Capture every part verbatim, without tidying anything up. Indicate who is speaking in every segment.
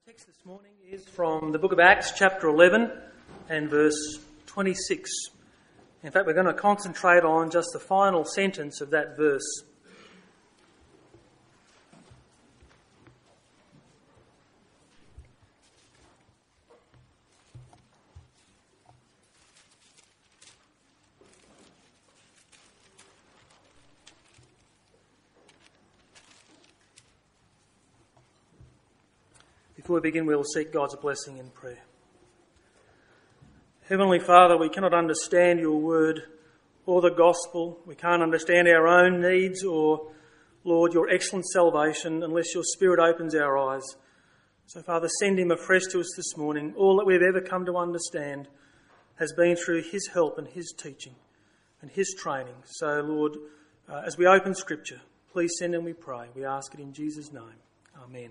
Speaker 1: Text this morning is from the book of Acts, chapter eleven and verse twenty-six. In fact, we're going to concentrate on just the final sentence of that verse. Before we begin, we'll seek God's blessing in prayer. Heavenly Father, we cannot understand your word or the gospel. We can't understand our own needs or, Lord, your excellent salvation unless your Spirit opens our eyes. So, Father, send him afresh to us this morning. All that we've ever come to understand has been through his help and his teaching and his training. So, Lord, uh, as we open Scripture, please send him, we pray. We ask it in Jesus' name. Amen.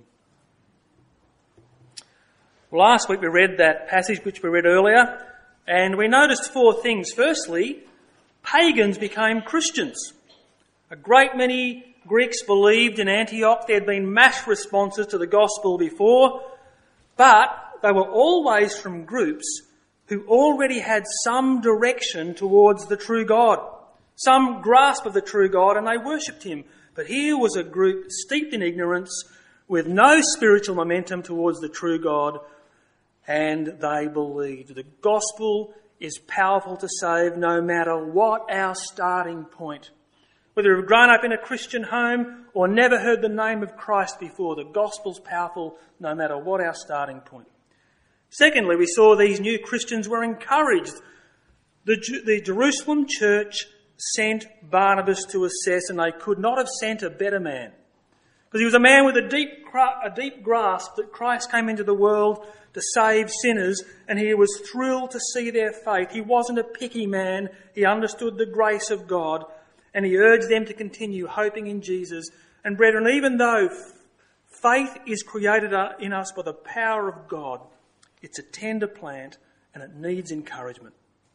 Speaker 1: Well, last week we read that passage which we read earlier, and we noticed four things. Firstly, pagans became Christians. A great many Greeks believed in Antioch. There had been mass responses to the gospel before, but they were always from groups who already had some direction towards the true God, some grasp of the true God, and they worshipped him. But here was a group steeped in ignorance, with no spiritual momentum towards the true God, and they believed. The gospel is powerful to save no matter what our starting point. Whether you've grown up in a Christian home or never heard the name of Christ before, the gospel's powerful no matter what our starting point. Secondly, we saw these new Christians were encouraged. The, the Jerusalem church sent Barnabas to assess, and they could not have sent a better man. Because he was a man with a deep, a deep grasp that Christ came into the world to save sinners, and he was thrilled to see their faith. He wasn't a picky man. He understood the grace of God, and he urged them to continue hoping in Jesus. And brethren, even though faith is created in us by the power of God, it's a tender plant and it needs encouragement.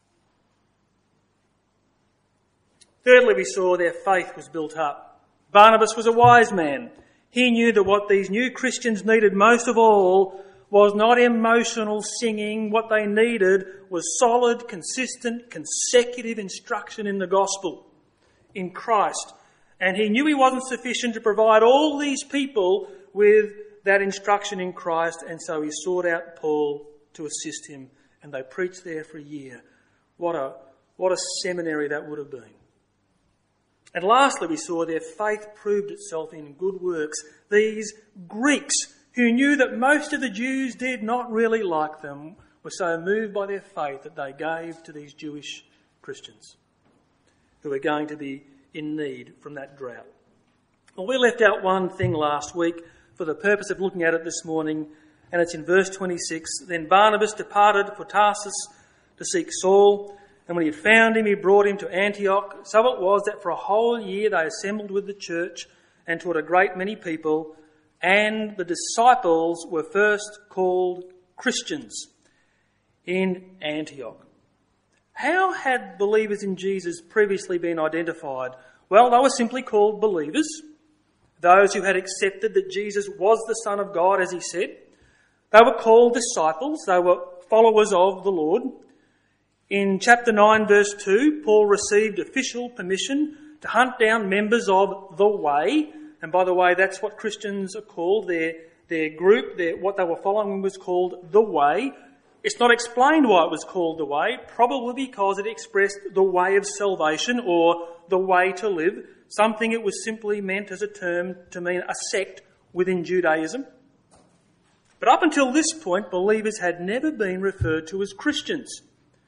Speaker 1: Thirdly, we saw their faith was built up. Barnabas was a wise man. He knew that what these new Christians needed most of all was not emotional singing. What they needed was solid, consistent, consecutive instruction in the gospel, in Christ. And he knew he wasn't sufficient to provide all these people with that instruction in Christ, and so he sought out Paul to assist him, and they preached there for a year. What a, what a seminary that would have been. And lastly, we saw their faith proved itself in good works. These Greeks, who knew that most of the Jews did not really like them, were so moved by their faith that they gave to these Jewish Christians who were going to be in need from that drought. Well, we left out one thing last week for the purpose of looking at it this morning, and it's in verse twenty-six. Then Barnabas departed for Tarsus to seek Saul, and when he had found him, he brought him to Antioch. So it was that for a whole year they assembled with the church and taught a great many people, and the disciples were first called Christians in Antioch. How had believers in Jesus previously been identified? Well, they were simply called believers, those who had accepted that Jesus was the Son of God, as he said. They were called disciples. They were followers of the Lord. In chapter nine, verse two, Paul received official permission to hunt down members of the Way. And by the way, that's what Christians are called. Their, their group, their, what they were following was called the Way. It's not explained why it was called the Way, probably because it expressed the way of salvation or the way to live, something it was simply meant as a term to mean a sect within Judaism. But up until this point, believers had never been referred to as Christians.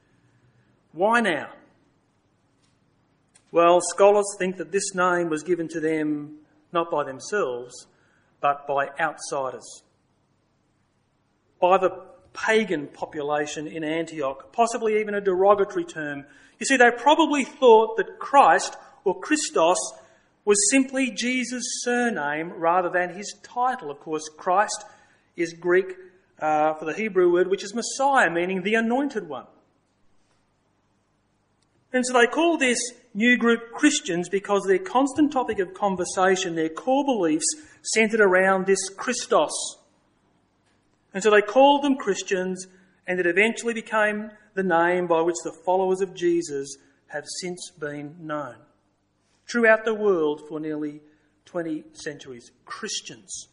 Speaker 1: Why now? Well, scholars think that this name was given to them not by themselves, but by outsiders, by the pagan population in Antioch, possibly even a derogatory term. You see, they probably thought that Christ, or Christos, was simply Jesus' surname rather than his title. Of course, Christ is Greek uh, for the Hebrew word, which is Messiah, meaning the anointed one. And so they call this new group Christians because their constant topic of conversation, their core beliefs, centred around this Christos. And so they called them Christians, and it eventually became the name by which the followers of Jesus have since been known throughout the world for nearly twenty centuries. Christians.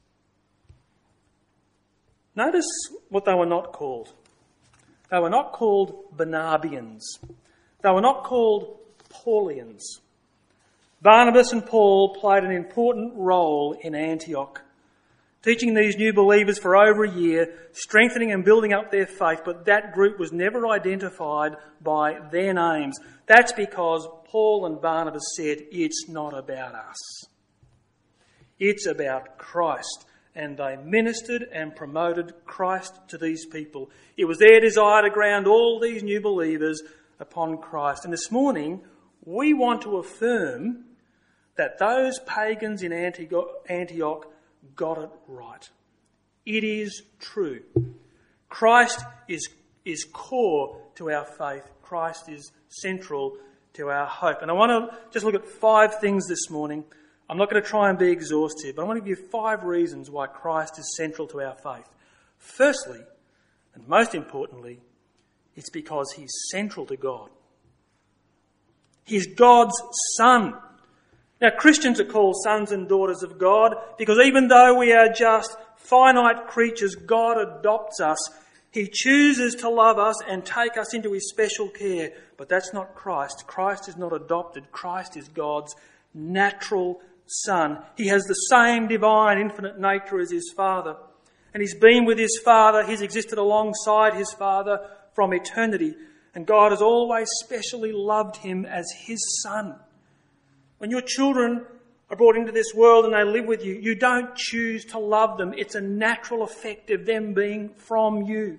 Speaker 1: Notice what they were not called. They were not called Barnabians. They were not called Paulians. Barnabas and Paul played an important role in Antioch, teaching these new believers for over a year, strengthening and building up their faith, but that group was never identified by their names. That's because Paul and Barnabas said, it's not about us. It's about Christ. And they ministered and promoted Christ to these people. It was their desire to ground all these new believers upon Christ. And this morning, we want to affirm that those pagans in Antioch got it right. It is true. Christ is, is core to our faith. Christ is central to our hope. And I want to just look at five things this morning. I'm not going to try and be exhaustive, but I want to give you five reasons why Christ is central to our faith. Firstly, and most importantly, it's because he's central to God. He's God's Son. Now, Christians are called sons and daughters of God because even though we are just finite creatures, God adopts us. He chooses to love us and take us into his special care. But that's not Christ. Christ is not adopted. Christ is God's natural Son. He has the same divine, infinite nature as his Father. And he's been with his Father. He's existed alongside his Father from eternity. And God has always specially loved him as his Son. When your children are brought into this world and they live with you, you don't choose to love them. It's a natural effect of them being from you.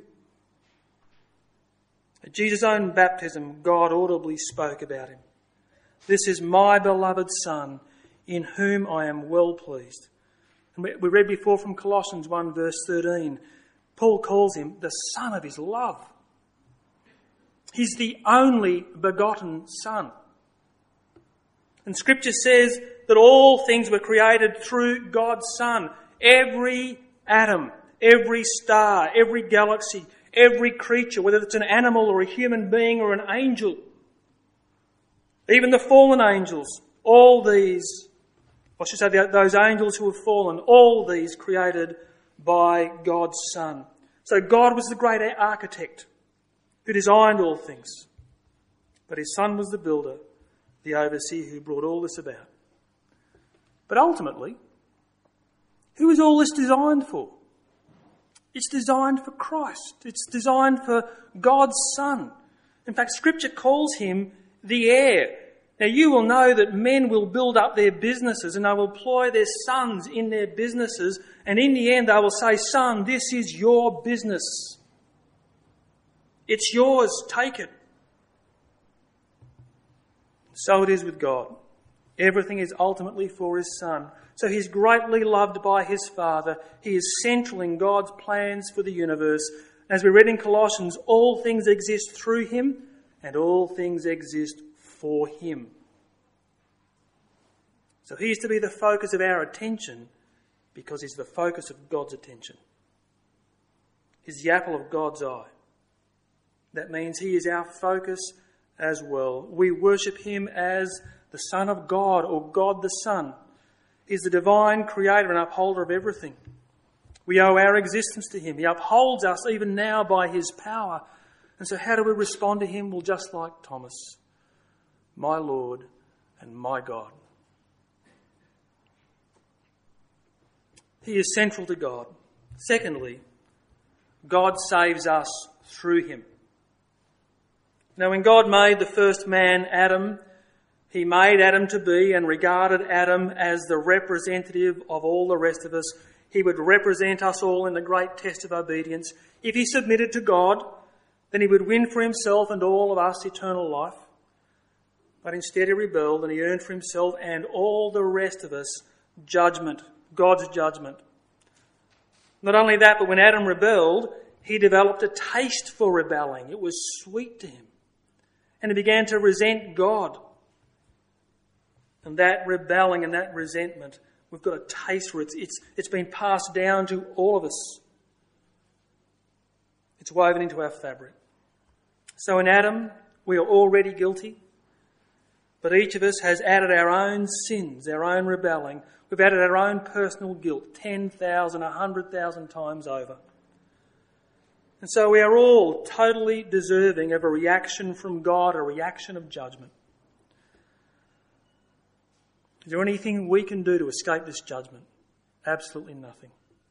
Speaker 1: At Jesus' own baptism, God audibly spoke about him. This is my beloved Son, in whom I am well pleased. And we read before from Colossians one verse thirteen, Paul calls him the Son of his love. He's the only begotten Son. And Scripture says that all things were created through God's Son. Every atom, every star, every galaxy, every creature, whether it's an animal or a human being or an angel, even the fallen angels, all these, I should say those angels who have fallen, all these created by God's Son. So God was the great architect who designed all things. But his Son was the builder, the overseer who brought all this about. But ultimately, who is all this designed for? It's designed for Christ. It's designed for God's Son. In fact, Scripture calls him the heir. Now, you will know that men will build up their businesses and they will employ their sons in their businesses, and in the end they will say, Son, this is your business. It's yours, take it. So it is with God. Everything is ultimately for his Son. So he's greatly loved by his Father. He is central in God's plans for the universe. As we read in Colossians, all things exist through him and all things exist for him. So he is to be the focus of our attention because he's the focus of God's attention. He's the apple of God's eye. That means he is our focus as well. We worship him as the Son of God, or God the Son. He's the divine creator and upholder of everything. We owe our existence to him. He upholds us even now by his power. And so how do we respond to him? Well, just like Thomas, my Lord and my God. He is central to God. Secondly, God saves us through him. Now, when God made the first man, Adam, he made Adam to be and regarded Adam as the representative of all the rest of us. He would represent us all in the great test of obedience. If he submitted to God, then he would win for himself and all of us eternal life. But instead he rebelled and he earned for himself and all the rest of us judgment, God's judgment. Not only that, but when Adam rebelled, he developed a taste for rebelling. It was sweet to him. And he began to resent God. And that rebelling and that resentment, we've got a taste for it. It's, it's been passed down to all of us. It's woven into our fabric. So in Adam, we are already guilty, but each of us has added our own sins, our own rebelling. We've added our own personal guilt ten thousand, one hundred thousand times over. And so we are all totally deserving of a reaction from God, a reaction of judgment. Is there anything we can do to escape this judgment? Absolutely nothing.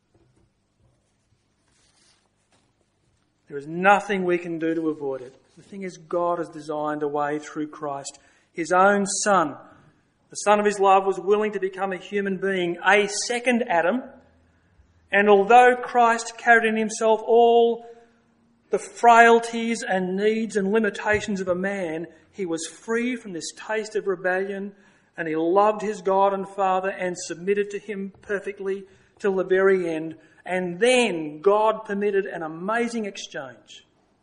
Speaker 1: There is nothing we can do to avoid it. The thing is, God has designed a way through Christ. His own Son, the Son of his love, was willing to become a human being, a second Adam. And although Christ carried in himself all the frailties and needs and limitations of a man, he was free from this taste of rebellion, and he loved his God and Father and submitted to him perfectly till the very end. And then God permitted an amazing exchange.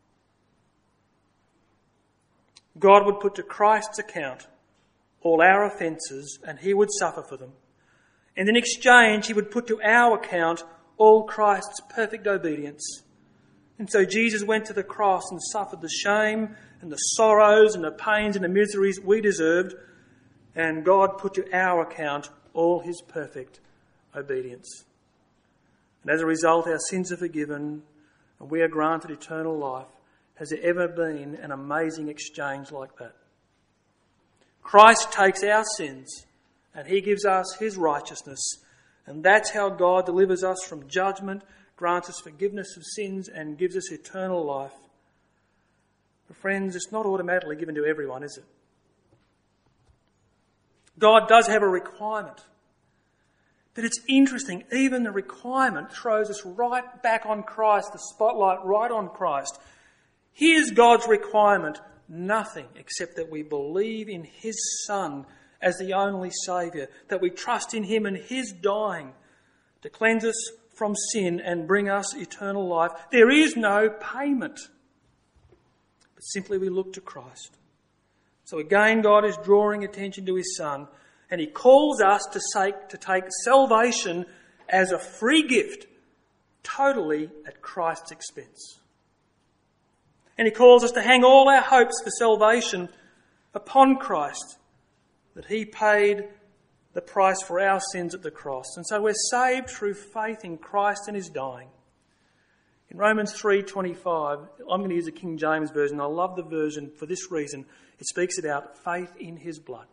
Speaker 1: God would put to Christ's account all our offences, and he would suffer for them. And in exchange, he would put to our account all Christ's perfect obedience. And so Jesus went to the cross and suffered the shame and the sorrows and the pains and the miseries we deserved, and God put to our account all his perfect obedience. And as a result, our sins are forgiven and we are granted eternal life. Has there ever been an amazing exchange like that? Christ takes our sins and he gives us his righteousness. And that's how God delivers us from judgment, grants us forgiveness of sins and gives us eternal life. But friends, it's not automatically given to everyone, is it? God does have a requirement. But it's interesting, even the requirement throws us right back on Christ, the spotlight right on Christ. Here's God's requirement: nothing except that we believe in his Son as the only Saviour, that we trust in him and his dying to cleanse us from sin and bring us eternal life. There is no payment, but simply we look to Christ. So again, God is drawing attention to his Son, and he calls us to take, to take salvation as a free gift, totally at Christ's expense. And he calls us to hang all our hopes for salvation upon Christ, that he paid the price for our sins at the cross. And so we're saved through faith in Christ and his dying. In Romans three twenty-five, I'm going to use the King James Version. I love the version for this reason. It speaks about faith in his blood.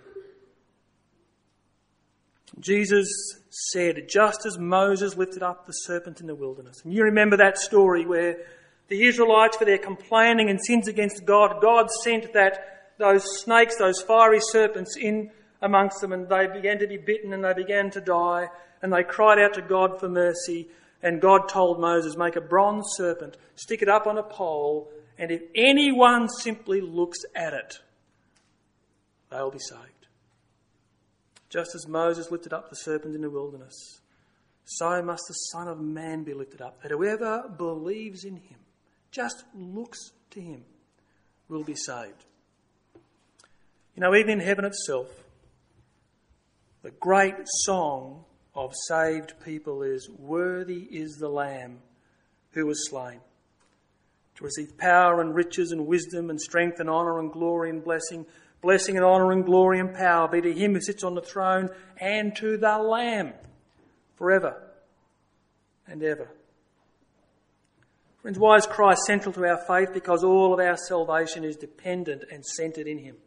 Speaker 1: Jesus said, just as Moses lifted up the serpent in the wilderness. And you remember that story where the Israelites, for their complaining and sins against God, God sent that those snakes, those fiery serpents in amongst them, and they began to be bitten and they began to die, and they cried out to God for mercy. And God told Moses, make a bronze serpent, stick it up on a pole, and if anyone simply looks at it, they'll be saved. Just as Moses lifted up the serpent in the wilderness, so must the Son of Man be lifted up, that whoever believes in him, just looks to him, will be saved. You know, even in heaven itself, the great song of saved people is, worthy is the Lamb who was slain, to receive power and riches and wisdom and strength and honour and glory and blessing. Blessing and honour and glory and power be to him who sits on the throne and to the Lamb forever and ever. Friends, why is Christ central to our faith? Because all of our salvation is dependent and centred in him.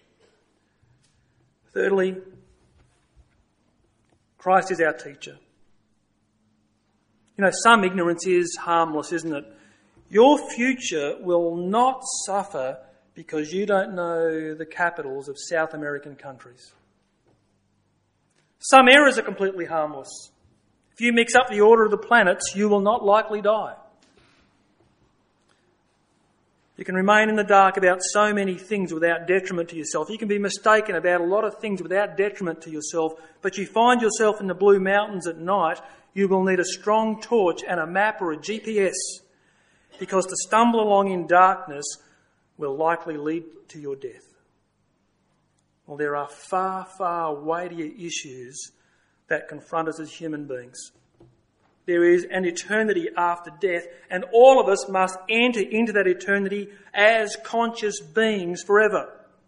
Speaker 1: Thirdly, Christ is our teacher. You know, some ignorance is harmless, isn't it? Your future will not suffer because you don't know the capitals of South American countries. Some errors are completely harmless. If you mix up the order of the planets, you will not likely die. You can remain in the dark about so many things without detriment to yourself. You can be mistaken about a lot of things without detriment to yourself. But you find yourself in the Blue Mountains at night, you will need a strong torch and a map or a G P S, because to stumble along in darkness will likely lead to your death. Well, there are far, far weightier issues that confront us as human beings. there is an eternity after death, and all of us must enter into that eternity as conscious beings forever.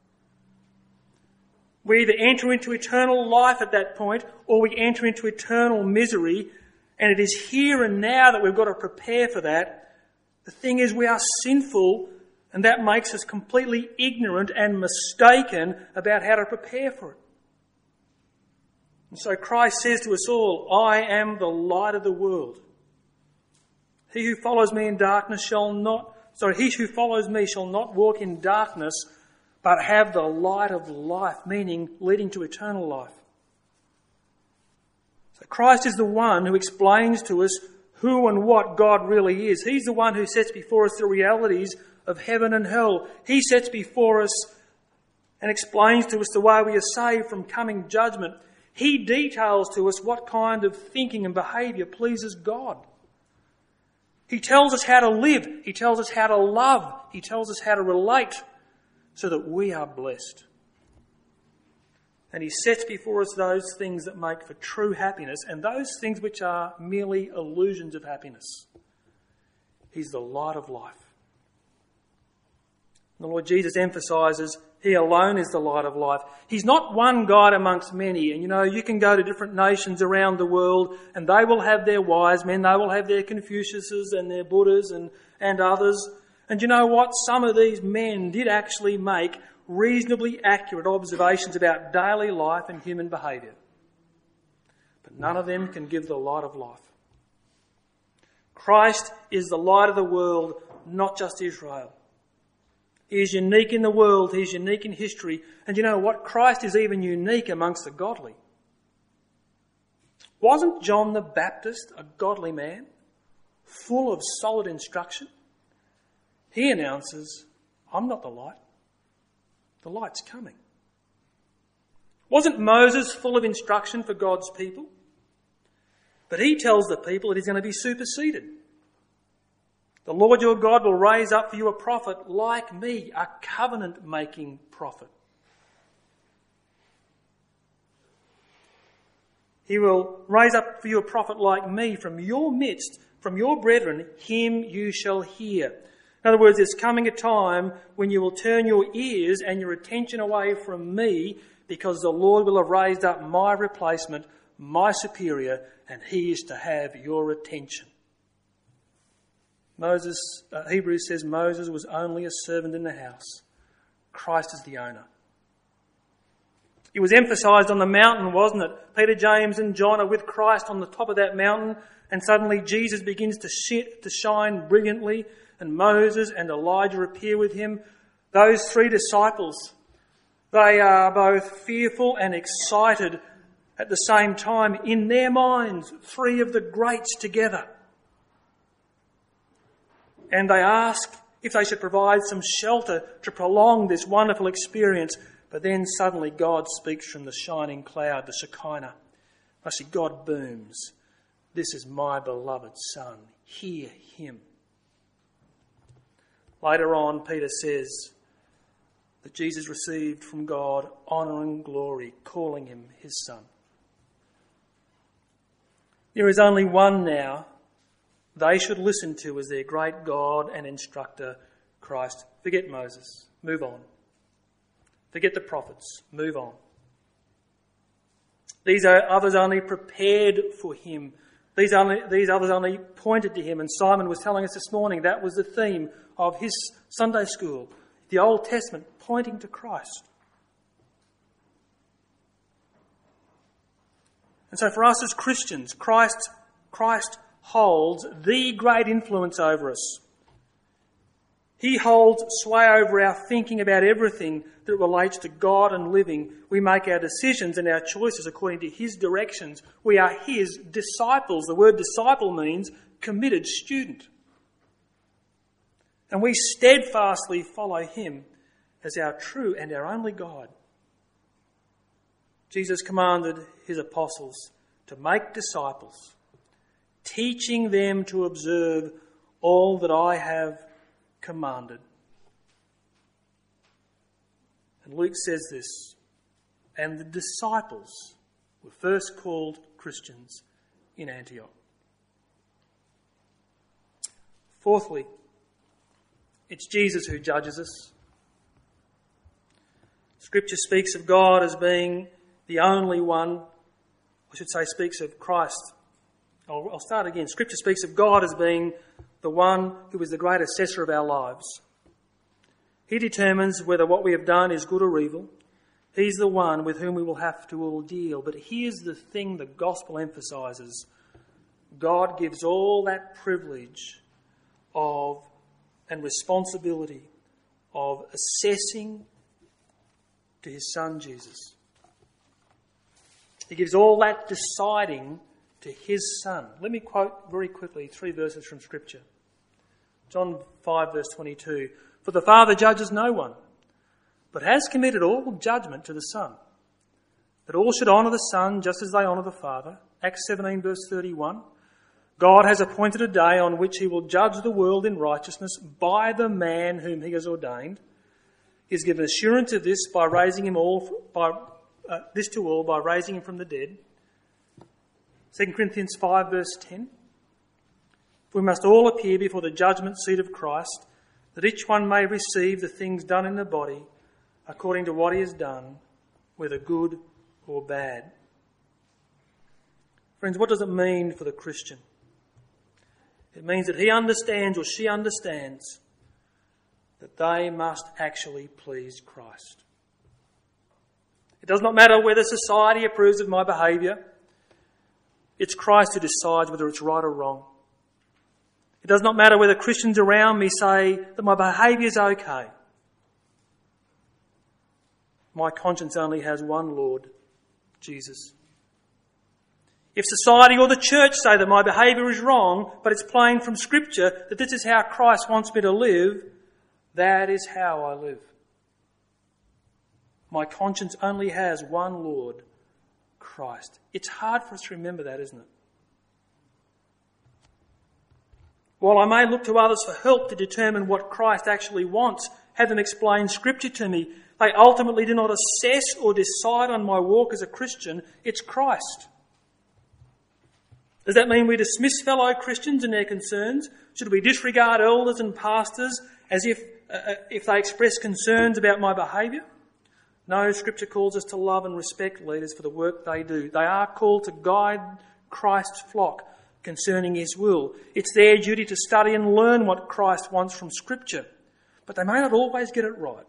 Speaker 1: We either enter into eternal life at that point, or we enter into eternal misery, and it is here and now that we've got to prepare for that. The thing is, we are sinful, and that makes us completely ignorant and mistaken about how to prepare for it. And so Christ says to us all, I am the light of the world. He who follows me in darkness shall not, sorry, he who follows me shall not walk in darkness, but have the light of life, meaning leading to eternal life. So Christ is the one who explains to us who and what God really is. He's the one who sets before us the realities of heaven and hell. He sets before us and explains to us the way we are saved from coming judgment. He details to us what kind of thinking and behaviour pleases God. He tells us how to live. He tells us how to love. He tells us how to relate so that we are blessed. And he sets before us those things that make for true happiness and those things which are merely illusions of happiness. He's the light of life. The Lord Jesus emphasises he alone is the light of life. He's not one guide amongst many. And you know, you can go to different nations around the world and they will have their wise men, they will have their Confuciuses and their Buddhas and, and others. And you know what? Some of these men did actually make reasonably accurate observations about daily life and human behaviour. But none of them can give the light of life. Christ is the light of the world, not just Israel. He is unique in the world, he is unique in history. And you know what? Christ is even unique amongst the godly. Wasn't John the Baptist a godly man, full of solid instruction? He announces, I'm not the light. The light's coming. Wasn't Moses full of instruction for God's people? But he tells the people that he's going to be superseded. The Lord your God will raise up for you a prophet like me, a covenant-making prophet. He will raise up for you a prophet like me from your midst, from your brethren, him you shall hear. In other words, there's coming a time when you will turn your ears and your attention away from me because the Lord will have raised up my replacement, my superior, and he is to have your attention. Moses, uh, Hebrews says Moses was only a servant in the house. Christ is the owner. It was emphasised on the mountain, wasn't it? Peter, James and John are with Christ on the top of that mountain, and suddenly Jesus begins to, shit, to shine brilliantly, and Moses and Elijah appear with him. Those three disciples, they are both fearful and excited at the same time. In their minds, three of the greats together. And they ask if they should provide some shelter to prolong this wonderful experience. But then suddenly God speaks from the shining cloud, the Shekinah. I see God booms. This is my beloved Son. Hear him. Later on, Peter says that Jesus received from God honour and glory, calling him his Son. There is only one now they should listen to as their great God and instructor, Christ. Forget Moses. Move on. Forget the prophets. Move on. These are others only prepared for him. These, only, these others only pointed to him. And Simon was telling us this morning that was the theme of his Sunday school. The Old Testament pointing to Christ. And so for us as Christians, Christ, Christ holds the great influence over us. He holds sway over our thinking about everything that relates to God and living. We make our decisions and our choices according to his directions. We are his disciples. The word disciple means committed student. And we steadfastly follow him as our true and our only guide. Jesus commanded his apostles to make disciples, teaching them to observe all that I have commanded. And Luke says this, and the disciples were first called Christians in Antioch. Fourthly, it's Jesus who judges us. Scripture speaks of God as being the only one, I should say speaks of Christ. I'll, I'll start again. Scripture speaks of God as being the one who is the great assessor of our lives. He determines whether what we have done is good or evil. He's the one with whom we will have to all deal. But here's the thing the gospel emphasises. God gives all that privilege of and responsibility of assessing to his Son Jesus. He gives all that deciding to his Son. Let me quote very quickly three verses from Scripture. John five verse twenty-two. For the Father judges no one, but has committed all judgment to the Son, that all should honour the Son just as they honour the Father. Acts seventeen verse thirty-one. God has appointed a day on which he will judge the world in righteousness by the man whom he has ordained. He has given assurance of this by raising him all by uh, this to all by raising him from the dead. Second Corinthians five verse ten. We must all appear before the judgment seat of Christ, that each one may receive the things done in the body according to what he has done, whether good or bad. Friends, what does it mean for the Christian? It means that he understands or she understands that they must actually please Christ. It does not matter whether society approves of my behaviour. It's Christ who decides whether it's right or wrong. It does not matter whether Christians around me say that my behaviour is okay. My conscience only has one Lord, Jesus. If society or the church say that my behaviour is wrong, but it's plain from Scripture that this is how Christ wants me to live, that is how I live. My conscience only has one Lord, Christ. It's hard for us to remember that, isn't it? While I may look to others for help to determine what Christ actually wants, have them explain Scripture to me, they ultimately do not assess or decide on my walk as a Christian. It's Christ. Does that mean we dismiss fellow Christians and their concerns? Should we disregard elders and pastors as if uh, if they express concerns about my behaviour? No, Scripture calls us to love and respect leaders for the work they do. They are called to guide Christ's flock concerning his will. It's their duty to study and learn what Christ wants from Scripture. But they may not always get it right.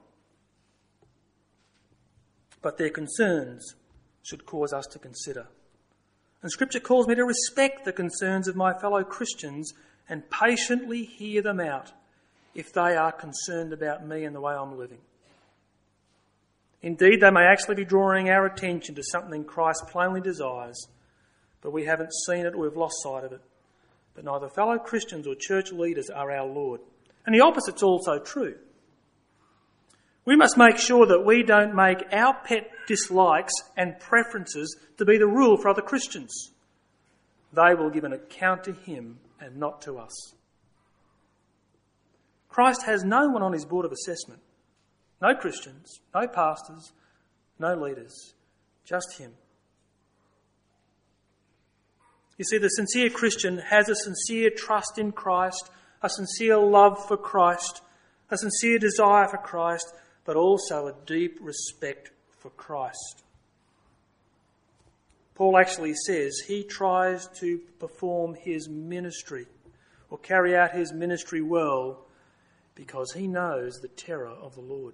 Speaker 1: But their concerns should cause us to consider. And Scripture calls me to respect the concerns of my fellow Christians and patiently hear them out if they are concerned about me and the way I'm living. Indeed, they may actually be drawing our attention to something Christ plainly desires, but we haven't seen it or we've lost sight of it. But neither fellow Christians or church leaders are our Lord. And the opposite's also true. We must make sure that we don't make our pet dislikes and preferences to be the rule for other Christians. They will give an account to him and not to us. Christ has no one on his board of assessment. No Christians, no pastors, no leaders, just him. You see, the sincere Christian has a sincere trust in Christ, a sincere love for Christ, a sincere desire for Christ, but also a deep respect for Christ. Paul actually says he tries to perform his ministry or carry out his ministry well because he knows the terror of the Lord.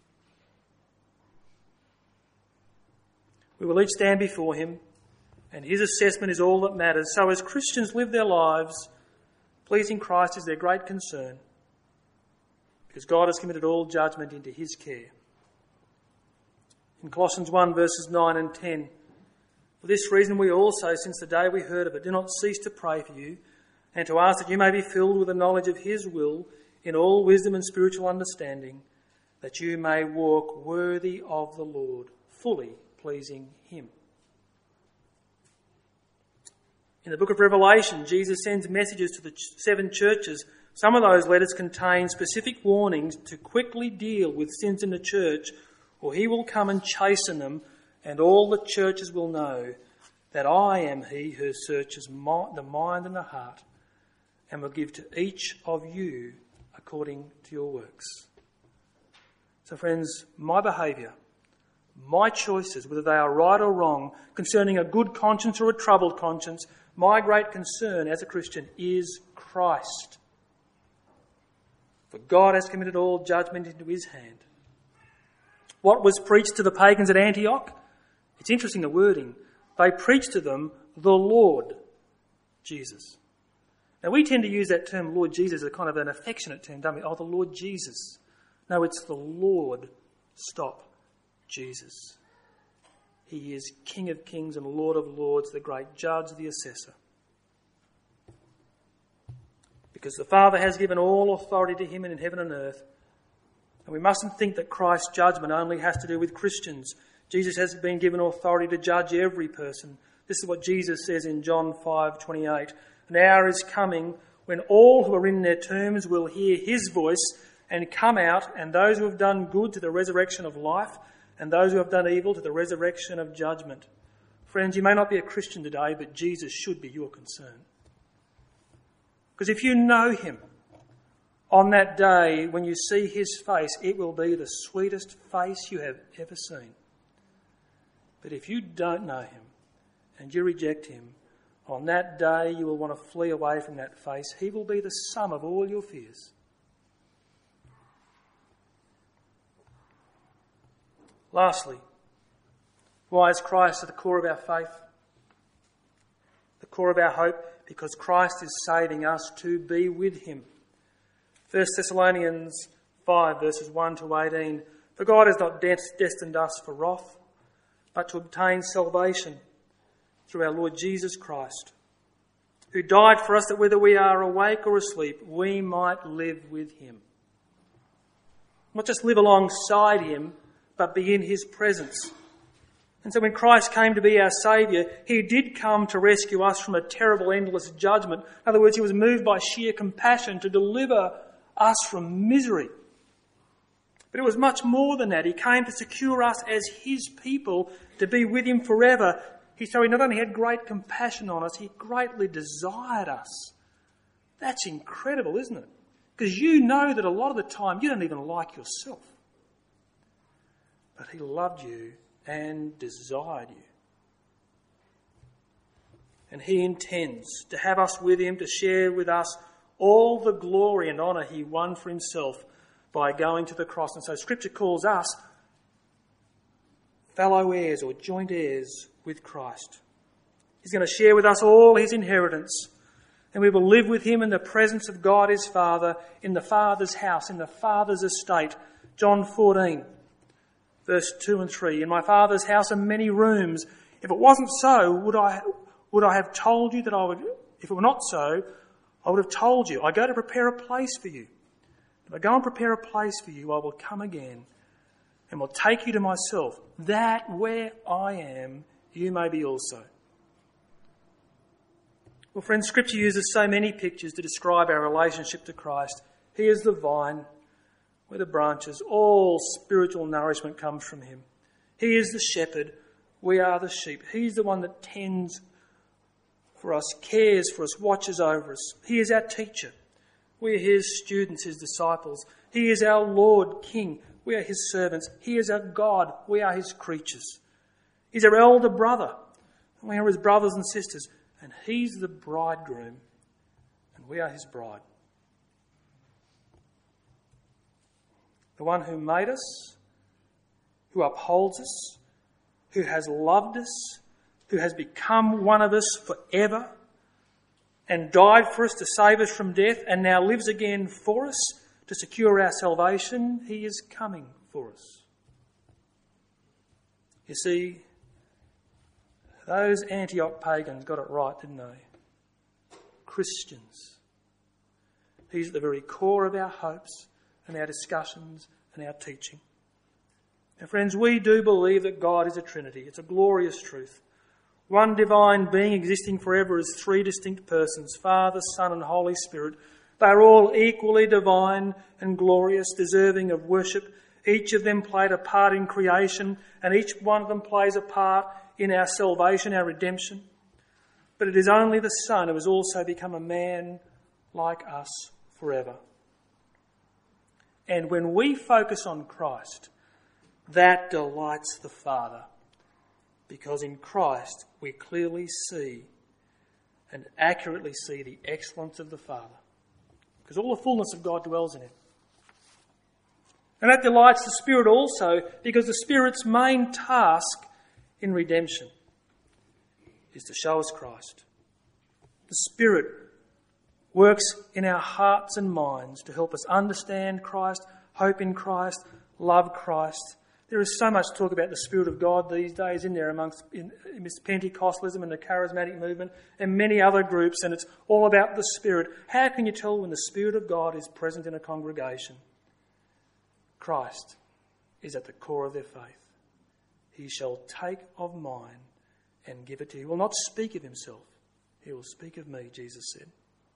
Speaker 1: We will each stand before him, and his assessment is all that matters. So as Christians live their lives, pleasing Christ is their great concern, because God has committed all judgment into his care. In Colossians one, verses nine and ten, for this reason we also, since the day we heard of it, do not cease to pray for you, and to ask that you may be filled with the knowledge of his will in all wisdom and spiritual understanding, that you may walk worthy of the Lord, fully pleasing him. In the book of Revelation, Jesus sends messages to the seven churches. Some of those letters contain specific warnings to quickly deal with sins in the church, or he will come and chasten them, and all the churches will know that I am he who searches the mind and the heart, and will give to each of you according to your works. So friends, my behaviour, my choices, whether they are right or wrong, concerning a good conscience or a troubled conscience, my great concern as a Christian is Christ. For God has committed all judgment into his hand. What was preached to the pagans at Antioch? It's interesting, the wording. They preached to them the Lord Jesus. Now we tend to use that term Lord Jesus as a kind of an affectionate term, don't we? Oh, the Lord Jesus. No, it's the Lord, stop, Jesus. He is King of kings and Lord of lords, the great judge, the assessor. Because the Father has given all authority to him in heaven and earth. And we mustn't think that Christ's judgment only has to do with Christians. Jesus has been given authority to judge every person. This is what Jesus says in John five twenty-eight. An hour is coming when all who are in their tombs will hear his voice and come out, and those who have done good to the resurrection of life, and those who have done evil to the resurrection of judgment. Friends, you may not be a Christian today, but Jesus should be your concern. Because if you know him, on that day when you see his face, it will be the sweetest face you have ever seen. But if you don't know him and you reject him, on that day you will want to flee away from that face. He will be the sum of all your fears. Lastly, why is Christ at the core of our faith? The core of our hope? Because Christ is saving us to be with him. First Thessalonians five, verses one to eighteen. For God has not destined us for wrath, but to obtain salvation through our Lord Jesus Christ, who died for us that whether we are awake or asleep, we might live with him. Not just live alongside him, but be in his presence. And so when Christ came to be our Saviour, he did come to rescue us from a terrible, endless judgment. In other words, he was moved by sheer compassion to deliver us from misery. But it was much more than that. He came to secure us as his people, to be with him forever. He, so he not only had great compassion on us, he greatly desired us. That's incredible, isn't it? Because you know that a lot of the time you don't even like yourself. But he loved you and desired you. And he intends to have us with him, to share with us all the glory and honour he won for himself by going to the cross. And so Scripture calls us fellow heirs or joint heirs with Christ. He's going to share with us all his inheritance, and we will live with him in the presence of God his Father, in the Father's house, in the Father's estate. John fourteen. Verse two and three, in my Father's house are many rooms. If it wasn't so, would I would I have told you that I would, if it were not so, I would have told you. I go to prepare a place for you. If I go and prepare a place for you, I will come again and will take you to myself, that where I am, you may be also. Well, friends, Scripture uses so many pictures to describe our relationship to Christ. He is the vine. We're the branches. All spiritual nourishment comes from him. He is the shepherd. We are the sheep. He's the one that tends for us, cares for us, watches over us. He is our teacher. We are his students, his disciples. He is our Lord, King. We are his servants. He is our God. We are his creatures. He's our elder brother. We are his brothers and sisters. And he's the bridegroom. And we are his bride. The one who made us, who upholds us, who has loved us, who has become one of us forever, and died for us to save us from death, and now lives again for us to secure our salvation. He is coming for us. You see, those Antioch pagans got it right, didn't they? Christians. He's at the very core of our hopes and our discussions and our teaching. Now, friends, we do believe that God is a Trinity. It's a glorious truth. One divine being existing forever as three distinct persons, Father, Son and Holy Spirit. They are all equally divine and glorious, deserving of worship. Each of them played a part in creation, and each one of them plays a part in our salvation, our redemption. But it is only the Son who has also become a man like us forever. And when we focus on Christ, that delights the Father, because in Christ we clearly see and accurately see the excellence of the Father, because all the fullness of God dwells in him. And that delights the Spirit also, because the Spirit's main task in redemption is to show us Christ. The Spirit works in our hearts and minds to help us understand Christ, hope in Christ, love Christ. There is so much talk about the Spirit of God these days in there amongst in, in Pentecostalism and the charismatic movement and many other groups, and it's all about the Spirit. How can you tell when the Spirit of God is present in a congregation? Christ is at the core of their faith. He shall take of mine and give it to you. He will not speak of himself. He will speak of me, Jesus said.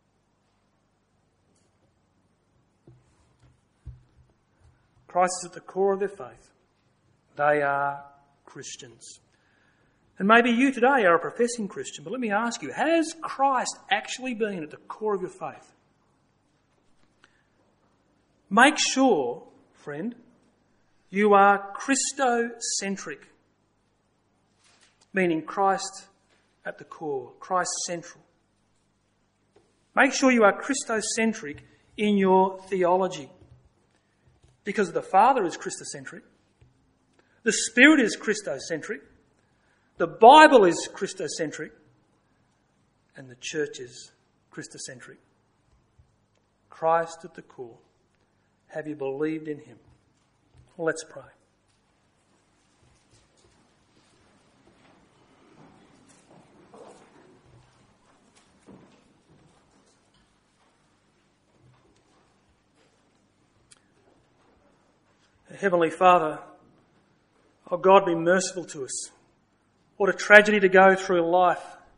Speaker 1: Christ is at the core of their faith. They are Christians. And maybe you today are a professing Christian, but let me ask you, has Christ actually been at the core of your faith? Make sure, friend, you are Christocentric, meaning Christ at the core, Christ central. Make sure you are Christocentric in your theology, because the Father is Christocentric, the Spirit is Christocentric, the Bible is Christocentric, and the church is Christocentric. Christ at the core. Have you believed in him? Well, let's pray. Heavenly Father, oh God, be merciful to us. What a tragedy to go through life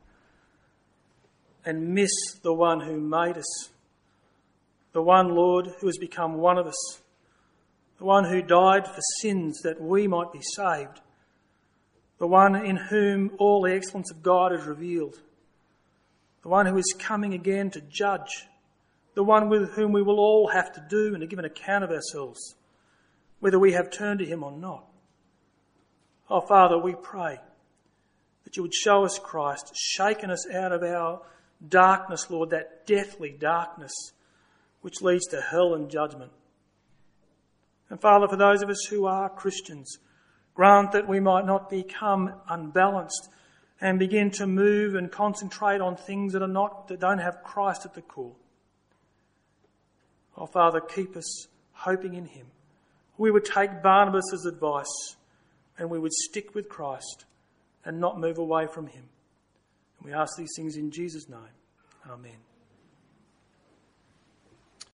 Speaker 1: and miss the one who made us. The one, Lord, who has become one of us. The one who died for sins that we might be saved. The one in whom all the excellence of God is revealed. The one who is coming again to judge. The one with whom we will all have to do and to give an account of ourselves, whether we have turned to him or not. Oh, Father, we pray that you would show us Christ, shaken us out of our darkness, Lord, that deathly darkness which leads to hell and judgment. And Father, for those of us who are Christians, grant that we might not become unbalanced and begin to move and concentrate on things that are not, that don't have Christ at the core. Oh, Father, keep us hoping in him. We would take Barnabas' advice and we would stick with Christ and not move away from him. And we ask these things in Jesus' name. Amen.